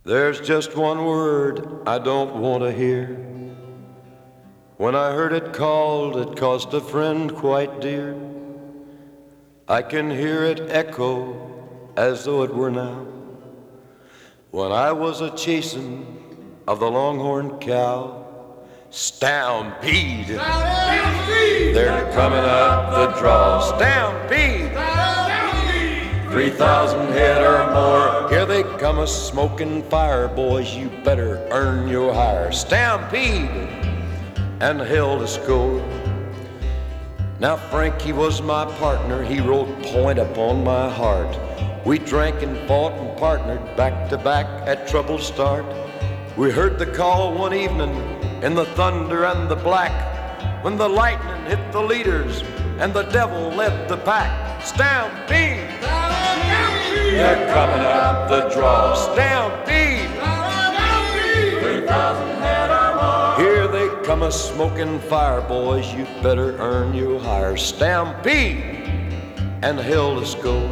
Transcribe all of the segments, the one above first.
There's just one word I don't want to hear. When I heard it called, it cost a friend quite dear. I can hear it echo as though it were now. When I was a chasing of the longhorn cow, Stampede. Stampede. They're coming up the draw. Stampede. Stampede. 3,000 head or more. Here they come a smoking fire, boys. You better earn your hire. Stampede. And held a score. Now Frank, he was my partner. He wrote point upon my heart. We drank and fought and partnered back to back at Trouble Start. We heard the call one evening in the thunder and the black, when the lightning hit the leaders and the devil led the pack. Stampede! Stampede! They're coming up the draw. Stampede! Stampede! 3,000 head or more. Here they come a smoking fire, boys. You better earn your hire. Stampede! And held a score.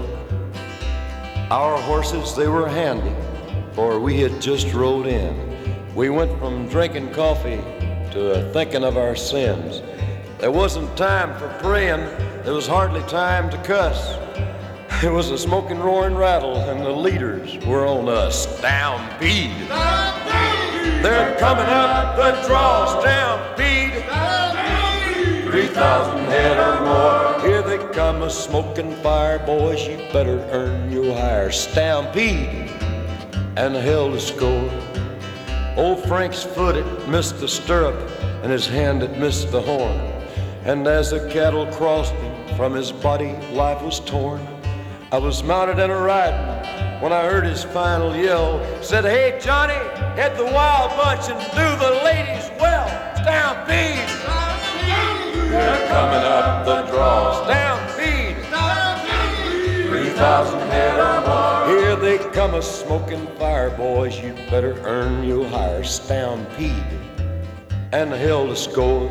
Our horses, they were handy, for we had just rode in. We went from drinking coffee to thinking of our sins. There wasn't time for praying. There was hardly time to cuss. It was a smoking, roaring rattle, and the leaders were on us. Stampede! Stampede! They're coming up the draw. Stampede! Stampede! 3,000 head or more. Here they come a smoking fire, boys. You better earn your hire. Stampede! And held a score. Old Frank's foot had missed the stirrup, and his hand had missed the horn. And as the cattle crossed him, from his body life was torn. I was mounted and a-riding when I heard his final yell. Said, hey, Johnny, head the wild bunch and do the ladies well. Stampede! Stampede! They're coming up the draw. Stampede! Stampede! 3,000 head or more. Here they come a smoking fire, boys. You better earn your hire. Stampede. And held a score.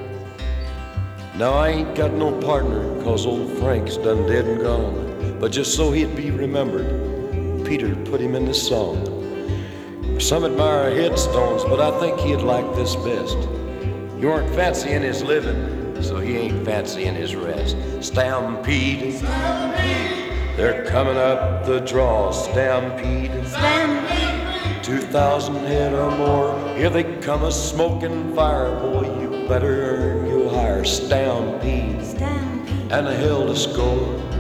Now I ain't got no partner, 'cause old Frank's done dead and gone. But just so he'd be remembered, Peter put him in this song. Some admire headstones, but I think he'd like this best. You aren't fancy in his living, so he ain't fancy in his rest. Stampede. Stampede. They're coming up the draw. Stampede. Stampede. 2,000 head or more. Here they come a smoking fire, boy. You better earn your hire. Stampede. Stampede. And held a score.